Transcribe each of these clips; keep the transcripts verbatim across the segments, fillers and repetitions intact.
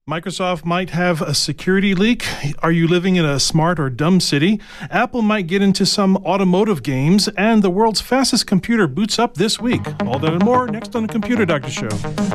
Microsoft might have a security leak. Are you living in a smart or dumb city? Apple might get into some automotive games, and the world's fastest computer boots up this week. All that and more next on the Computer Doctor Show.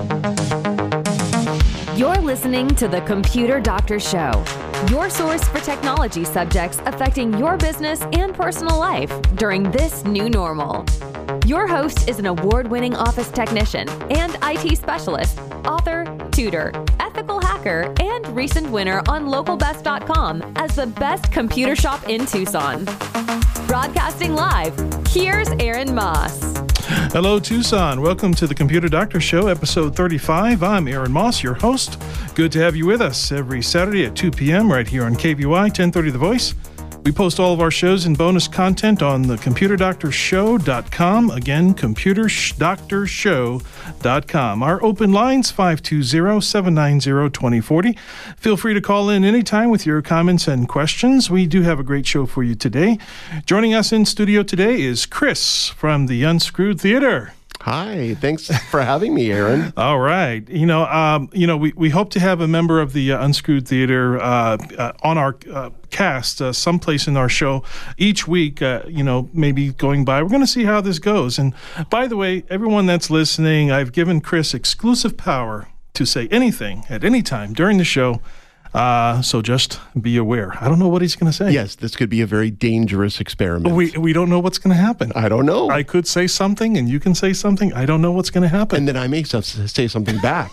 You're listening to the Computer Doctor Show, your source for technology subjects affecting your business and personal life during this new normal. Your host is an award-winning office technician and I T specialist, author, tutor, ethical hacker, and recent winner on local best dot com as the best computer shop in Tucson. Broadcasting live, here's Aaron Moss. Hello, Tucson. Welcome to the Computer Doctor Show, episode thirty-five. I'm Aaron Moss, your host. Good to have you with us every Saturday at two p.m. right here on K V Y ten thirty The Voice. We post all of our shows and bonus content on the computer doctor show dot com. Again, computer doctor show dot com. Our open lines, five two zero, seven nine zero, two zero four zero. Feel free to call in anytime with your comments and questions. We do have a great show for you today. Joining us in studio today is Chris from the Unscrewed Theater. Hi, thanks for having me, Aaron. All right. You know, um, you know, we, we hope to have a member of the uh, Unscrewed Theater uh, uh, on our uh, cast uh, someplace in our show each week, uh, you know, maybe going by. We're going to see how this goes. And by the way, everyone that's listening, I've given Chris exclusive power to say anything at any time during the show. Uh, so just be aware. I don't know what he's going to say. Yes, this could be a very dangerous experiment. We we don't know what's going to happen. I don't know. I could say something and you can say something. I don't know what's going to happen. And then I may say something back.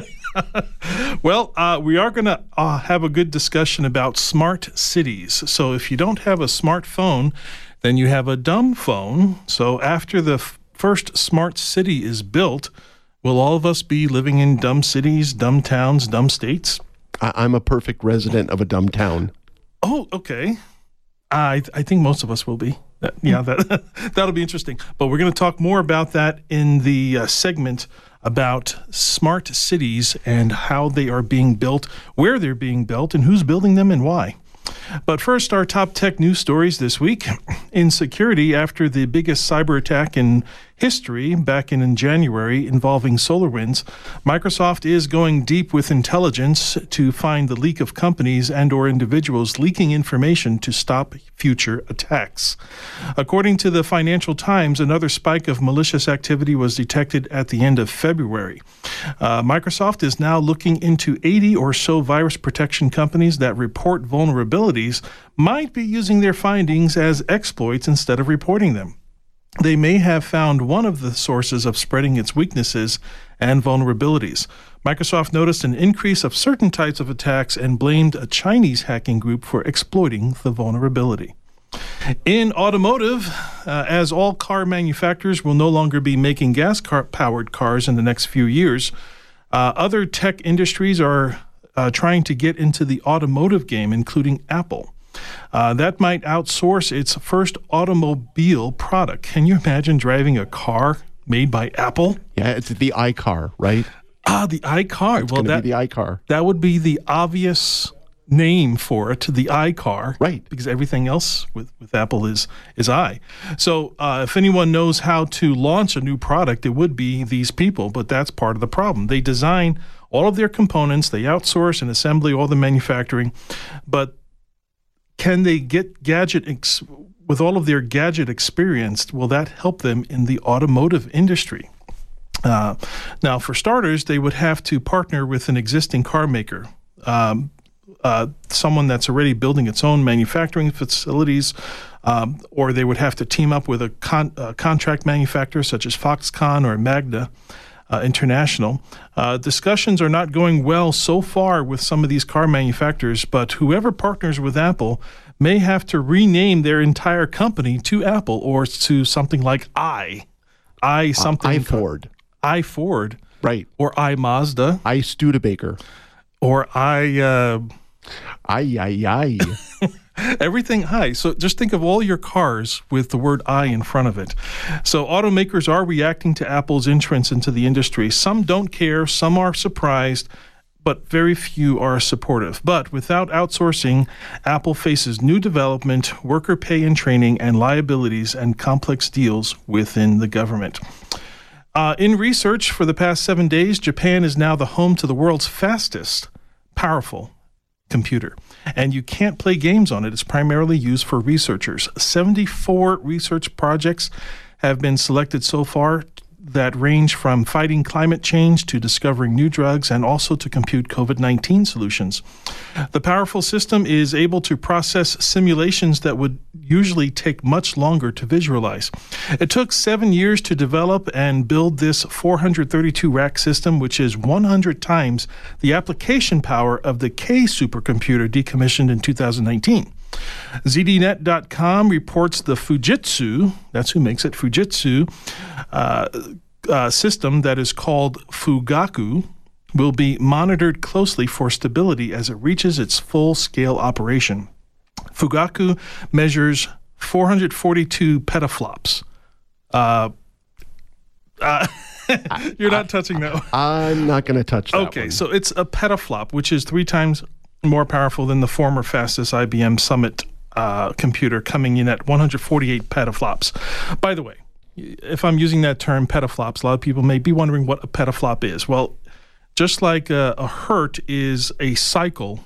Well, uh, we are going to uh, have a good discussion about smart cities. So if you don't have a smartphone, then you have a dumb phone. So after the f- first smart city is built, will all of us be living in dumb cities, dumb towns, dumb states? I'm a perfect resident of a dumb town. Oh, okay. I I think most of us will be. That, yeah, that that'll be interesting. But we're going to talk more about that in the uh, segment about smart cities and how they are being built, where they're being built, and who's building them and why. But first, our top tech news stories this week. In security, after the biggest cyber attack in history back in, in January involving SolarWinds, Microsoft is going deep with intelligence to find the leak of companies and or individuals leaking information to stop future attacks. According to the Financial Times, another spike of malicious activity was detected at the end of February. Uh, Microsoft is now looking into eighty or so virus protection companies that report vulnerabilities might be using their findings as exploits instead of reporting them. They may have found one of the sources of spreading its weaknesses and vulnerabilities. Microsoft noticed an increase of certain types of attacks and blamed a Chinese hacking group for exploiting the vulnerability. In automotive, uh, as all car manufacturers will no longer be making gas-powered cars in the next few years, uh, other tech industries are uh, trying to get into the automotive game, including Apple. Uh, that might outsource its first automobile product. Can you imagine driving a car made by Apple? Yeah, it's the iCar, right? Ah, the iCar. It's well, going to that be the iCar. That would be the obvious name for it, the iCar, right? Because everything else with, with Apple is is i. So uh, if anyone knows how to launch a new product, it would be these people. But that's part of the problem. They design all of their components, they outsource and assembly all the manufacturing, but can they get gadget, ex- with all of their gadget experience, will that help them in the automotive industry? Uh, now, for starters, they would have to partner with an existing car maker, um, uh, someone that's already building its own manufacturing facilities, um, or they would have to team up with a con- uh, contract manufacturer such as Foxconn or Magna Uh, International. Uh, discussions are not going well so far with some of these car manufacturers, but whoever partners with Apple may have to rename their entire company to Apple or to something like I. I something. Uh, I Ford. I Ford. Right. Or I Mazda. I Studebaker. Or I... Uh, I, I, I. Everything I. So just think of all your cars with the word I in front of it. So automakers are reacting to Apple's entrance into the industry. Some don't care, some are surprised, but very few are supportive. But without outsourcing, Apple faces new development, worker pay and training, and liabilities and complex deals within the government. Uh, in research for the past seven days, Japan is now the home to the world's fastest powerful computer. And you can't play games on it. It's primarily used for researchers. seventy-four research projects have been selected so far that range from fighting climate change to discovering new drugs and also to compute COVID nineteen solutions. The powerful system is able to process simulations that would usually take much longer to visualize. It took seven years to develop and build this four hundred thirty-two rack system, which is one hundred times the application power of the K supercomputer decommissioned in two thousand nineteen. Z D net dot com reports the Fujitsu, that's who makes it, Fujitsu uh, uh, system that is called Fugaku, will be monitored closely for stability as it reaches its full-scale operation. Fugaku measures four hundred forty-two petaflops. Uh, uh, you're not I, touching that one. I'm not going to touch that Okay, one. so it's a petaflop, which is three times more powerful than the former fastest I B M Summit uh, computer, coming in at one hundred forty-eight petaflops. By the way, if I'm using that term petaflops, a lot of people may be wondering what a petaflop is. Well, just like a, a hertz is a cycle,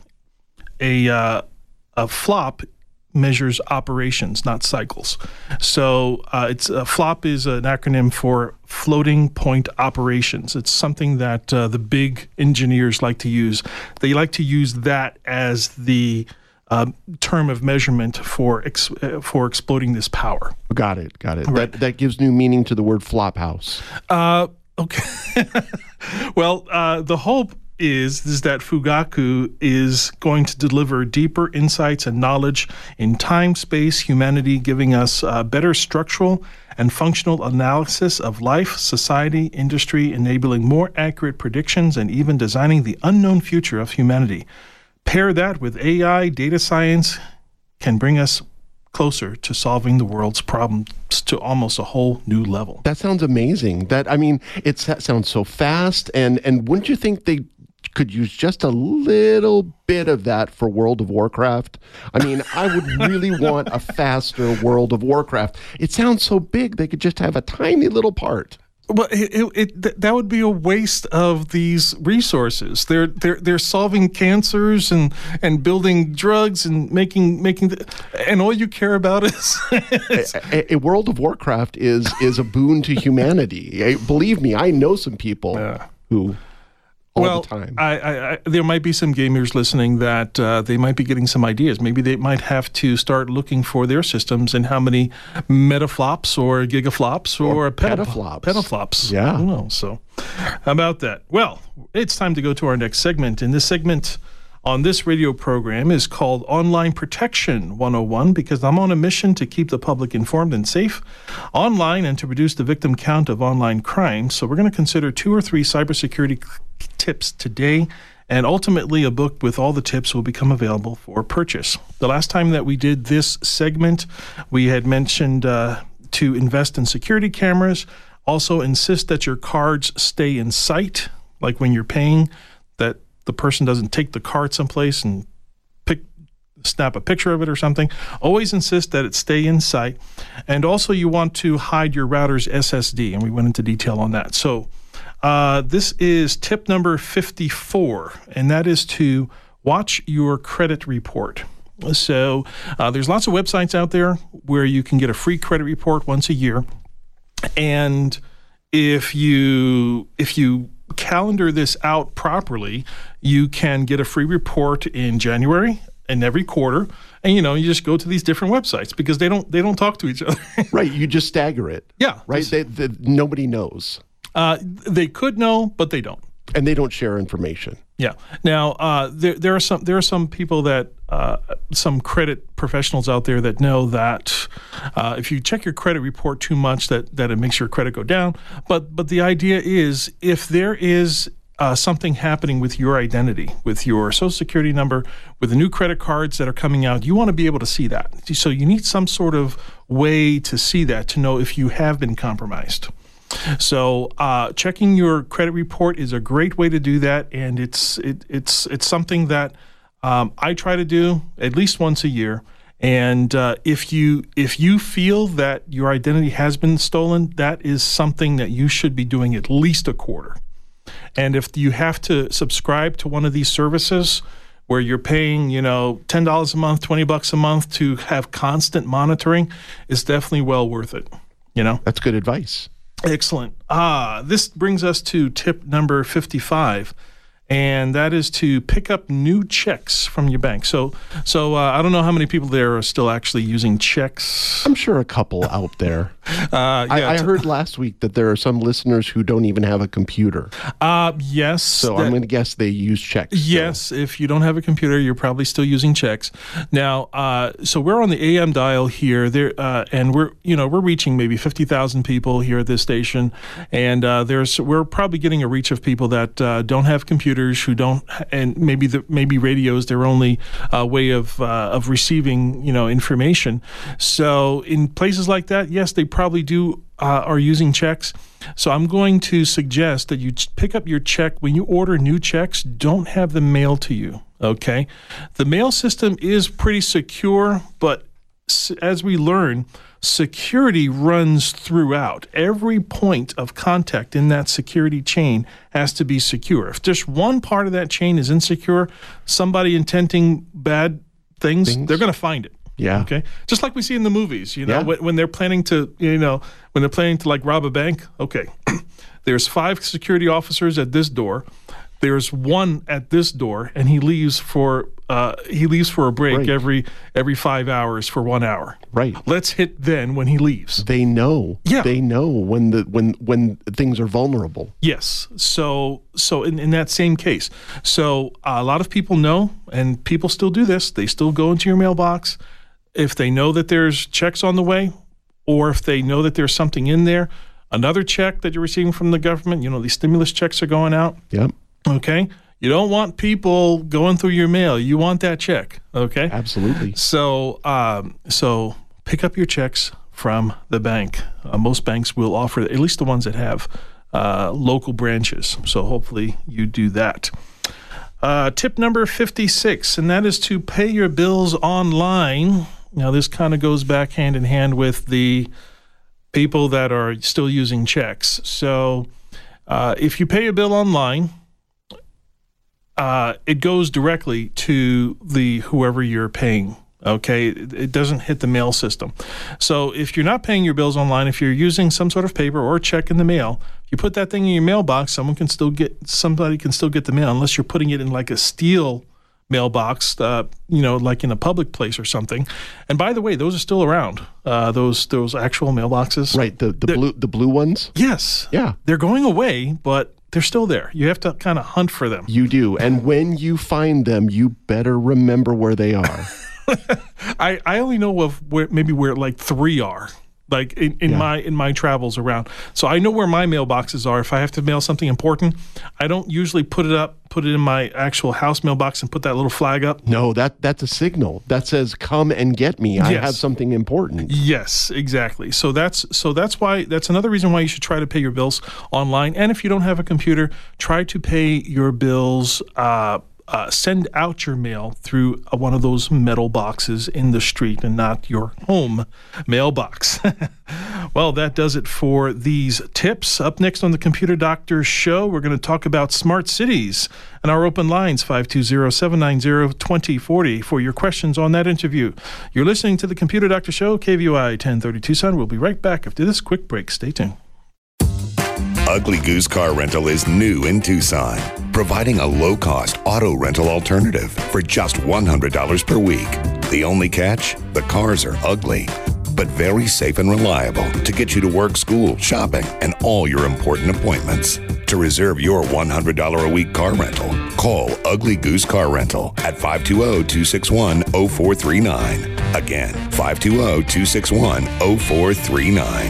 a uh, a flop measures operations, not cycles. So uh, it's a flop is an acronym for floating point operations. It's something that uh, the big engineers like to use. They like to use that as the uh, term of measurement for ex- uh, for exploding this power. Got it, got it. Right. That that gives new meaning to the word flophouse. Uh, okay. Well, uh, the hope is, is that Fugaku is going to deliver deeper insights and knowledge in time, space, humanity, giving us uh, better structural and functional analysis of life, society, industry, enabling more accurate predictions, and even designing the unknown future of humanity. Pair that with A I, data science can bring us closer to solving the world's problems to almost a whole new level. That sounds amazing. That I mean, it sounds so fast, and and wouldn't you think they could use just a little bit of that for World of Warcraft? I mean, I would really want a faster World of Warcraft. It sounds so big, they could just have a tiny little part. Well, it, it, it, th- that would be a waste of these resources. They're they're they're solving cancers and, and building drugs and making making, the, and all you care about is a, a, a World of Warcraft is is a boon to humanity. I, believe me, I know some people Yeah. who. All well, the time. I, I, I, there might be some gamers listening that uh, they might be getting some ideas. Maybe they might have to start looking for their systems and how many metaflops or gigaflops or, Or peta- petaflops. Petaflops. Yeah. Who knows? So, how about that? Well, it's time to go to our next segment. And this segment on this radio program is called Online Protection one oh one, because I'm on a mission to keep the public informed and safe online and to reduce the victim count of online crime. So we're going to consider two or three cybersecurity tips today, and ultimately a book with all the tips will become available for purchase. The last time that we did this segment, we had mentioned uh, to invest in security cameras, also insist that your cards stay in sight, like when you're paying, that the person doesn't take the card someplace and pick, snap a picture of it or something. Always insist that it stay in sight. And also you want to hide your router's S S D, and we went into detail on that. So uh, this is tip number fifty-four, and that is to watch your credit report. So uh, there's lots of websites out there where you can get a free credit report once a year. And if you if you calendar this out properly, you can get a free report in January and every quarter. And you know, you just go to these different websites because they don't they don't talk to each other. Right, you just stagger it. Yeah, right. just- They, they, nobody knows, Uh, they could know, but they don't. and they don't share information. Yeah. Now, uh, there there are some there are some people that uh, some credit professionals out there that know that uh, if you check your credit report too much, that that it makes your credit go down. But but the idea is, if there is uh, something happening with your identity, with your Social Security number, with the new credit cards that are coming out, you want to be able to see that. So you need some sort of way to see that, to know if you have been compromised. So uh, checking your credit report is a great way to do that, and it's it, it's it's something that um, I try to do at least once a year. And uh, if you if you feel that your identity has been stolen, that is something that you should be doing at least a quarter. And if you have to subscribe to one of these services where you're paying, you know, ten dollars a month, twenty bucks a month to have constant monitoring, it's definitely well worth it, you know? That's good advice. Excellent. Ah, this brings us to tip number fifty-five. And that is to pick up new checks from your bank. So, so uh, I don't know how many people there are still actually using checks. I'm sure a couple out there. Uh, yeah, I, I t- heard last week that there are some listeners who don't even have a computer. Uh, yes. So that- I'm going to guess they use checks. still. Yes, if you don't have a computer, you're probably still using checks. Now, uh, so we're on the A M dial here, there, uh, and we're you know we're reaching maybe fifty thousand people here at this station, and uh, there's we're probably getting a reach of people that uh, don't have computers, who don't, and maybe the maybe radio's their only uh, way of uh, of receiving you know information. So in places like that, yes, they probably do uh, are using checks. So I'm going to suggest that you ch- pick up your check when you order new checks. Don't have them mailed to you. Okay, the mail system is pretty secure, but s- as we learn, security runs throughout. Every point of contact in that security chain has to be secure. If just one part of that chain is insecure, somebody intending bad things, Things. they're going to find it. Yeah. Okay. Just like we see in the movies, you know, Yeah. when, when they're planning to, you know, when they're planning to like rob a bank. Okay. There's five security officers at this door. There's one at this door, and he leaves for uh, he leaves for a break, Break. every every five hours for one hour. Right. Let's hit then when he leaves. They know. Yeah. They know when the when when things are vulnerable. Yes. So so in, in that same case, so uh, a lot of people know, and people still do this. They still go into your mailbox if they know that there's checks on the way, or if they know that there's something in there, another check that you're receiving from the government. You know, these stimulus checks are going out. Yep. Okay. You don't want people going through your mail. You want that check. Okay. Absolutely. So, um, so pick up your checks from the bank. Uh, most banks will offer, at least the ones that have uh, local branches. So hopefully you do that. Uh, tip number fifty-six, and that is to pay your bills online. Now, this kind of goes back hand in hand with the people that are still using checks. So uh, if you pay a bill online, Uh, it goes directly to the whoever you're paying. Okay, it, it doesn't hit the mail system. So if you're not paying your bills online, if you're using some sort of paper or check in the mail, you put that thing in your mailbox. Someone can still get somebody can still get the mail, unless you're putting it in like a steel mailbox, uh, you know, like in a public place or something. And by the way, those are still around. Uh, those those actual mailboxes, Right. The the blue the blue ones. Yes. Yeah. They're going away, but they're still there. You have to kind of hunt for them. You do. And when you find them, you better remember where they are. I, I only know of where maybe where like three are, like in, in Yeah. my in my travels around. So I know where my mailboxes are. If I have to mail something important, I don't usually put it up, put it in my actual house mailbox and put that little flag up. No, that that's a signal that says, "Come and get me. I Yes. have something important." Yes, exactly. So that's so that's why that's another reason why you should try to pay your bills online. And if you don't have a computer, try to pay your bills. Uh, Uh, send out your mail through uh, one of those metal boxes in the street and not your home mailbox. Well, that does it for these tips. Up next on the Computer Doctor Show, we're going to talk about smart cities and our open lines, five two zero, seven nine zero, two zero four zero, for your questions on that interview. You're listening to the Computer Doctor Show, K V O I ten thirty Tucson. We'll be right back after this quick break. Stay tuned. Ugly Goose Car Rental is new in Tucson, providing a low-cost auto rental alternative for just one hundred dollars per week. The only catch? The cars are ugly, but very safe and reliable to get you to work, school, shopping, and all your important appointments. To reserve your one hundred dollars a week car rental, call Ugly Goose Car Rental at five two zero, two six one, zero four three nine. Again, five two zero, two six one, zero four three nine.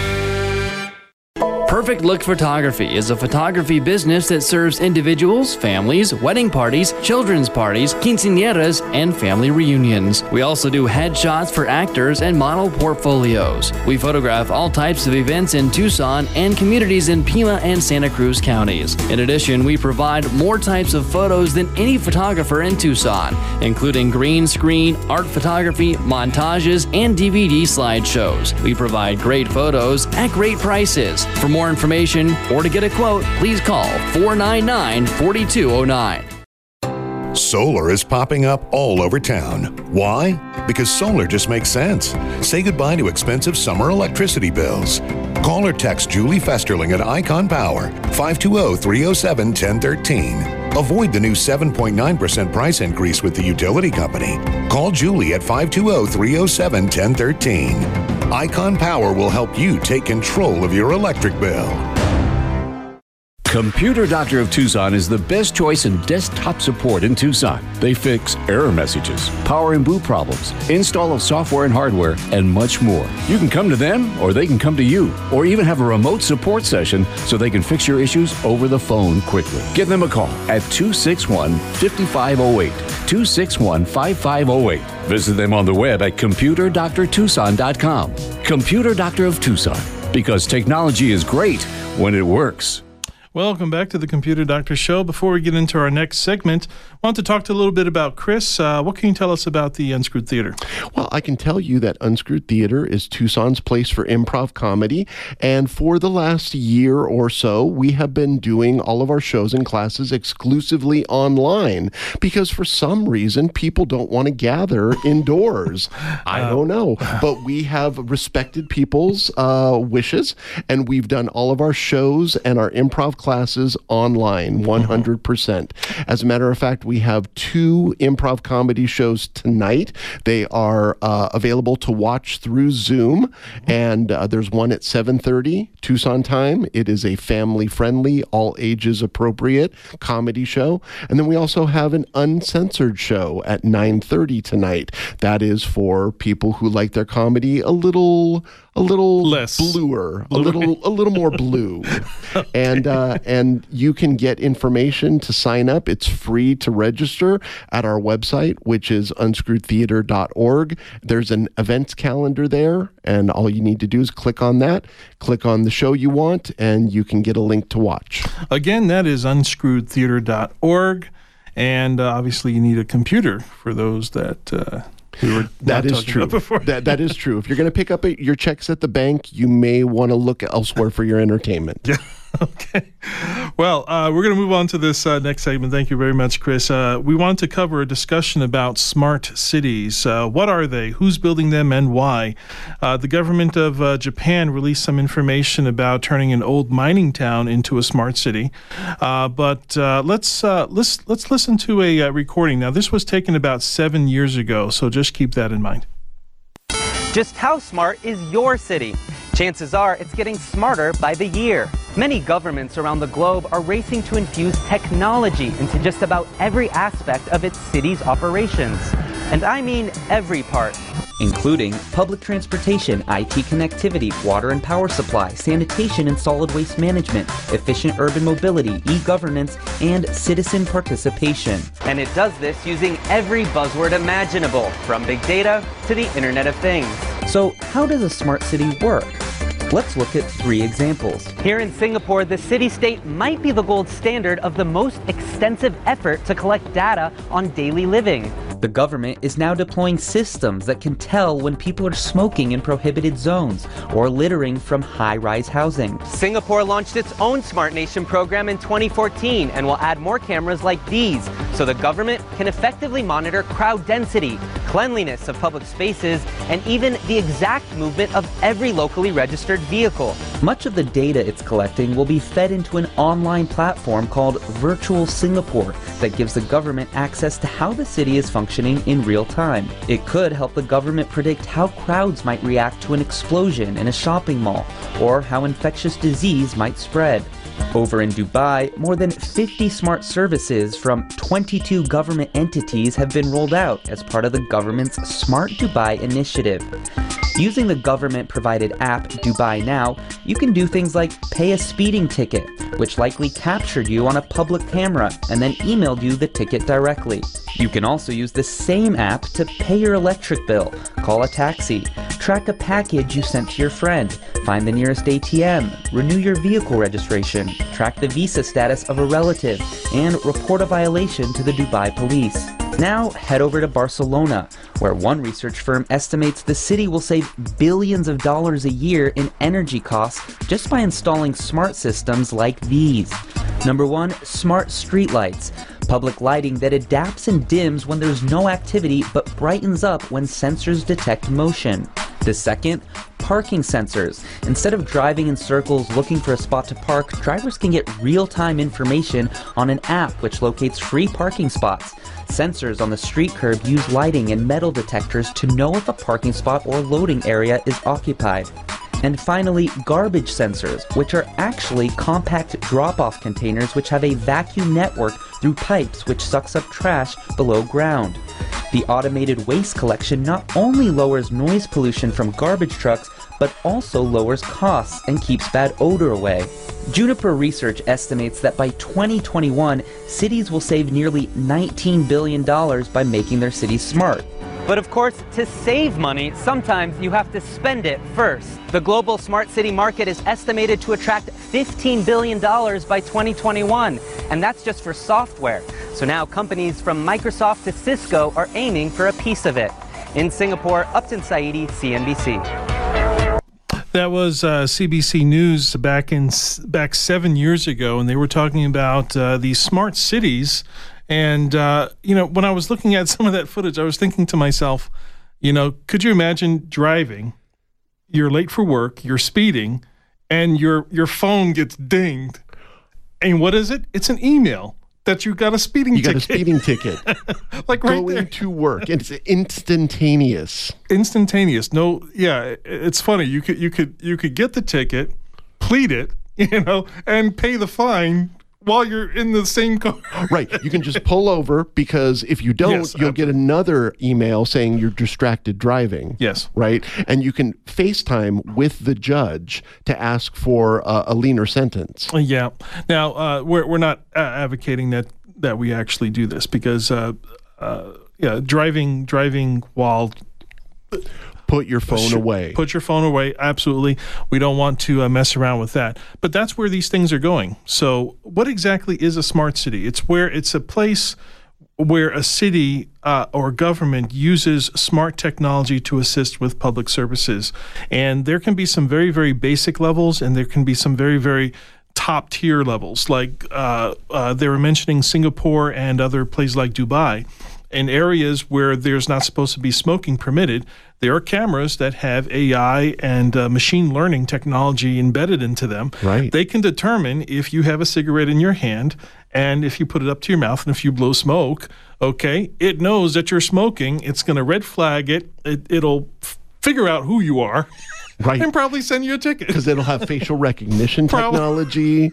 Perfect Look Photography is a photography business that serves individuals, families, wedding parties, children's parties, quinceañeras, and family reunions. We also do headshots for actors and model portfolios. We photograph all types of events in Tucson and communities in Pima and Santa Cruz counties. In addition, we provide more types of photos than any photographer in Tucson, including green screen, art photography, montages, and D V D slideshows. We provide great photos at great prices. For more information or to get a quote, please call four nine nine, four two zero nine. Solar is popping up all over town. Why? Because solar just makes sense. Say goodbye to expensive summer electricity bills. Call or text Julie Festerling at Icon Power, five two zero, three zero seven, one zero one three. Avoid the new seven point nine percent price increase with the utility company. Call Julie at five two zero, three zero seven, one zero one three. Icon Power will help you take control of your electric bill. Computer Doctor of Tucson is the best choice in desktop support in Tucson. They fix error messages, power and boot problems, install of software and hardware, and much more. You can come to them, or they can come to you, or even have a remote support session so they can fix your issues over the phone quickly. Give them a call at two six one, five five zero eight, two six one, five five zero eight. Visit them on the web at computer doctor tucson dot com. Computer Doctor of Tucson, because technology is great when it works. Welcome back to the Computer Doctor Show. Before we get into our next segment, I want to talk to a little bit about Chris. Uh, what can you tell us about the Unscrewed Theater? Well, I can tell you that Unscrewed Theater is Tucson's place for improv comedy. And for the last year or so, we have been doing all of our shows and classes exclusively online because for some reason, people don't want to gather indoors. I don't know. But we have respected people's uh, wishes, and we've done all of our shows and our improv classes online, one hundred percent. As a matter of fact, we have two improv comedy shows tonight. They are uh, available to watch through Zoom, and uh, there's one at seven thirty Tucson time. It is a family-friendly, all ages appropriate comedy show. And then we also have an uncensored show at nine thirty tonight. That is for people who like their comedy a little a little less bluer, a little a little more blue. Okay. And uh, and you can get information to sign up. It's free to register at our website, which is unscrewed theater dot org. There's an events calendar there, and all you need to do is click on that, click on the show you want, and you can get a link to watch. Again, that is unscrewed theater dot org, and uh, obviously you need a computer for those that uh, we were that is true. that that is true. If you're going to pick up a, your checks at the bank, you may want to look elsewhere for your entertainment. Yeah. Okay. Well, uh, we're going to move on to this uh, next segment. Thank you very much, Chris. Uh, we wanted to cover a discussion about smart cities. Uh, what are they? Who's building them and why? Uh, the government of uh, Japan released some information about turning an old mining town into a smart city. Uh, but uh, let's uh, let's let's listen to a uh, recording. Now, this was taken about seven years ago, so just keep that in mind. Just how smart is your city? Chances are it's getting smarter by the year. Many governments around the globe are racing to infuse technology into just about every aspect of its city's operations. And I mean every part. Including public transportation, I T connectivity, water and power supply, sanitation and solid waste management, efficient urban mobility, e-governance, and citizen participation. And it does this using every buzzword imaginable, from big data to the Internet of Things. So how does a smart city work? Let's look at three examples. Here in Singapore, the city-state might be the gold standard of the most extensive effort to collect data on daily living. The government is now deploying systems that can tell when people are smoking in prohibited zones or littering from high-rise housing. Singapore launched its own Smart Nation program in twenty fourteen and will add more cameras like these so the government can effectively monitor crowd density, cleanliness of public spaces, and even the exact movement of every locally registered vehicle. Much of the data it's collecting will be fed into an online platform called Virtual Singapore that gives the government access to how the city is functioning in real time. It could help the government predict how crowds might react to an explosion in a shopping mall, or how infectious disease might spread. Over in Dubai, more than fifty smart services from twenty-two government entities have been rolled out as part of the government's Smart Dubai initiative. Using the government-provided app Dubai Now, you can do things like pay a speeding ticket, which likely captured you on a public camera and then emailed you the ticket directly. You can also use the same app to pay your electric bill, call a taxi, track a package you sent to your friend, find the nearest A T M, renew your vehicle registration, track the visa status of a relative, and report a violation to the Dubai police. Now, head over to Barcelona, where one research firm estimates the city will save billions of dollars a year in energy costs just by installing smart systems like these. Number one, smart streetlights. Public lighting that adapts and dims when there's no activity but brightens up when sensors detect motion. The second, parking sensors. Instead of driving in circles looking for a spot to park, drivers can get real-time information on an app which locates free parking spots. Sensors on the street curb use lighting and metal detectors to know if a parking spot or loading area is occupied. And finally, garbage sensors, which are actually compact drop-off containers which have a vacuum network through pipes which sucks up trash below ground. The automated waste collection not only lowers noise pollution from garbage trucks, but also lowers costs and keeps bad odor away. Juniper Research estimates that by twenty twenty-one, cities will save nearly nineteen billion dollars by making their cities smart. But of course, to save money, sometimes you have to spend it first. The global smart city market is estimated to attract fifteen billion dollars by twenty twenty-one, and that's just for software. So now companies from Microsoft to Cisco are aiming for a piece of it. In Singapore, Upton Saidi, C N B C. That was uh, C B C News back in back seven years ago, and they were talking about uh, these smart cities. And, uh, you know, when I was looking at some of that footage, I was thinking to myself, you know, could you imagine driving, you're late for work, you're speeding, and your your phone gets dinged. And what is it? It's an email that you got a speeding you ticket. You got a speeding ticket. Like right Going there. to work. It's instantaneous. Instantaneous. No, yeah, it's funny. You could you could you could get the ticket, plead it, you know, and pay the fine while you're in the same car. Right. You can just pull over, because if you don't, Yes, you'll get another email saying you're distracted driving. Yes. Right. And you can FaceTime with the judge to ask for uh, a leaner sentence. Yeah. Now, uh, we're we're not uh, advocating that that we actually do this, because uh, uh, yeah, driving driving while Put your phone Sure. away. Put your phone away. Absolutely. We don't want to uh, mess around with that. But that's where these things are going. So what exactly is a smart city? It's where it's a place where a city uh, or government uses smart technology to assist with public services. And there can be some very, very basic levels, and there can be some very, very top tier levels. Like uh, uh, they were mentioning Singapore and other places like Dubai. In areas where there's not supposed to be smoking permitted, there are cameras that have A I and uh, machine learning technology embedded into them. Right. They can determine if you have a cigarette in your hand, and if you put it up to your mouth, and if you blow smoke, okay, it knows that you're smoking. It's going to red flag it. it it'll f- figure out who you are. Right. And probably send you a ticket. Because it'll have facial recognition Probably. technology.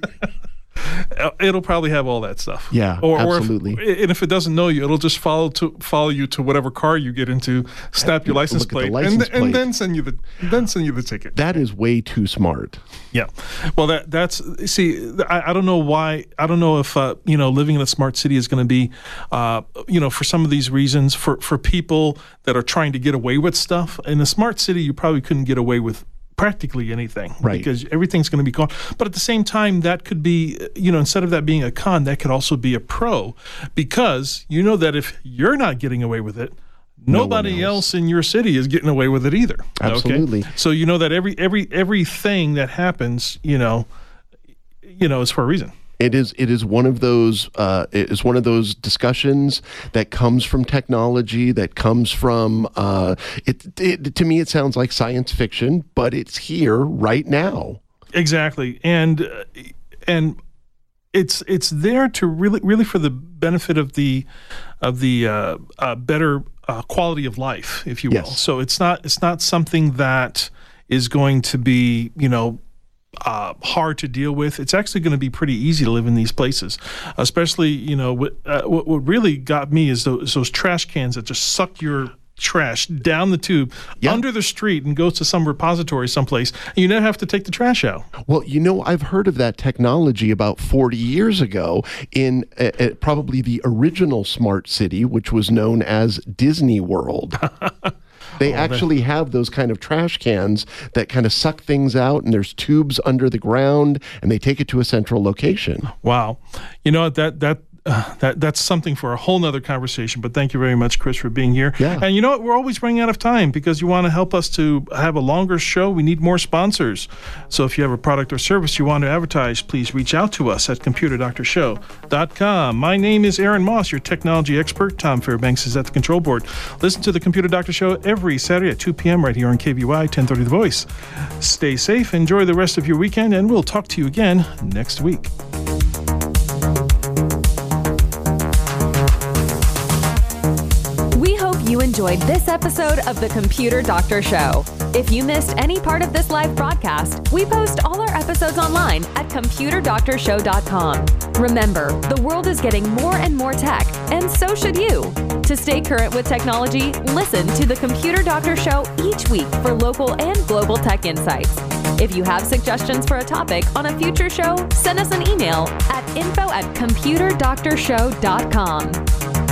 It'll probably have all that stuff. Yeah, or, absolutely. Or if, and if it doesn't know you, it'll just follow to follow you to whatever car you get into, snap your license Look at the plate, license and, and plate. then send you the then send you the ticket. That is way too smart. Yeah, well, that that's see, I, I don't know why. I don't know if uh, you know, living in a smart city is going to be, uh, you know, for some of these reasons, for for people that are trying to get away with stuff. In a smart city, you probably couldn't get away with practically anything, right? Because everything's going to be gone. But at the same time, that could be, you know, instead of that being a con, that could also be a pro, because you know that if you're not getting away with it, nobody else. else in your city is getting away with it either. Absolutely. Okay? So you know that every every everything that happens, you know, you know, is for a reason. It is. It is one of those. Uh, it is one of those discussions that comes from technology. That comes from. Uh, it, it. To me, it sounds like science fiction, but it's here right now. Exactly, and uh, and it's it's there to really really for the benefit of the of the uh, uh, better uh, quality of life, if you will. Yes. So it's not it's not something that is going to be, you know, Uh, hard to deal with. It's actually going to be pretty easy to live in these places, especially, you know, what, uh, what, what really got me is those, those trash cans that just suck your trash down the tube, yeah. under the street, and goes to some repository someplace, and you never have to take the trash out. Well, you know, I've heard of that technology about forty years ago in uh, uh, probably the original smart city, which was known as Disney World. They oh, actually man. have those kind of trash cans that kind of suck things out, and there's tubes under the ground, and they take it to a central location. Wow. You know, that that uh, that that's something for a whole nother conversation. But thank you very much, Chris, for being here. Yeah. And you know what? We're always running out of time because you want to help us to have a longer show. We need more sponsors. So if you have a product or service you want to advertise, please reach out to us at computer doctor show dot com. My name is Aaron Moss, your technology expert. Tom Fairbanks is at the control board. Listen to the Computer Doctor Show every Saturday at two p.m. right here on K B Y ten thirty The Voice. Stay safe, enjoy the rest of your weekend, and we'll talk to you again next week. We hope you enjoyed this episode of the Computer Doctor Show. If you missed any part of this live broadcast, we post all our episodes online at computer doctor show dot com. Remember, the world is getting more and more tech, and so should you. To stay current with technology, listen to the Computer Doctor Show each week for local and global tech insights. If you have suggestions for a topic on a future show, send us an email at info at computer doctor show dot com.